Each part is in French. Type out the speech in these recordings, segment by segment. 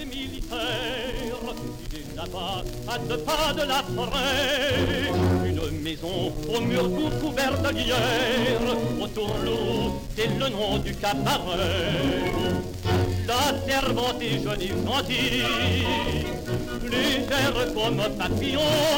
des militaires. Il est là-bas, à 2 pas de la forêt, une maison au mur tout couvert de lierre. Autour l'eau, c'est le nom du cabaret. La servante est jeune et gentille, légère comme un papillon,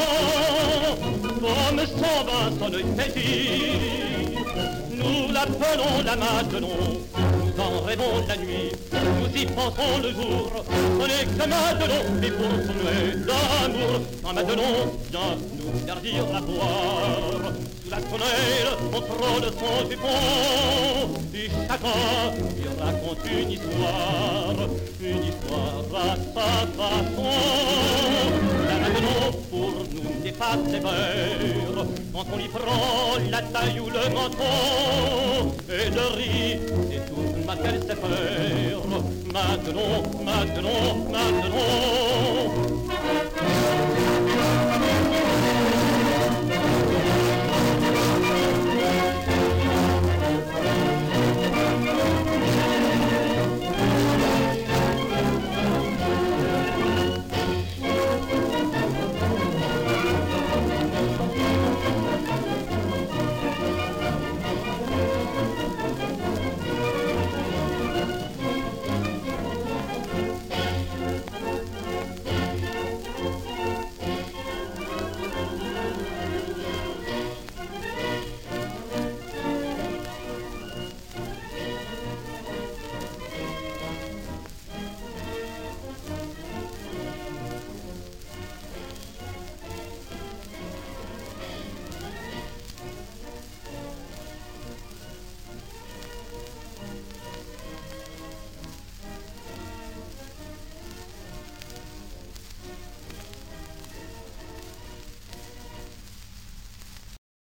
comme son vin, son œil pétille. Nous l'appelons la Madelon, nous en rêvons la nuit, nous y pensons le jour. Ce n'est que Madelon, mais pour son nuée d'amour, quand Madelon vient nous servir à boire. Sous la tonnelle, on frôle son jupon, et chacun lui raconte une histoire à sa façon. La Madelon pour nous n'est pas sévère, quand on y prend la taille ou le menton, et le riz, c'est tout ma qu'elle sait faire. Madelon, Madelon, Madelon.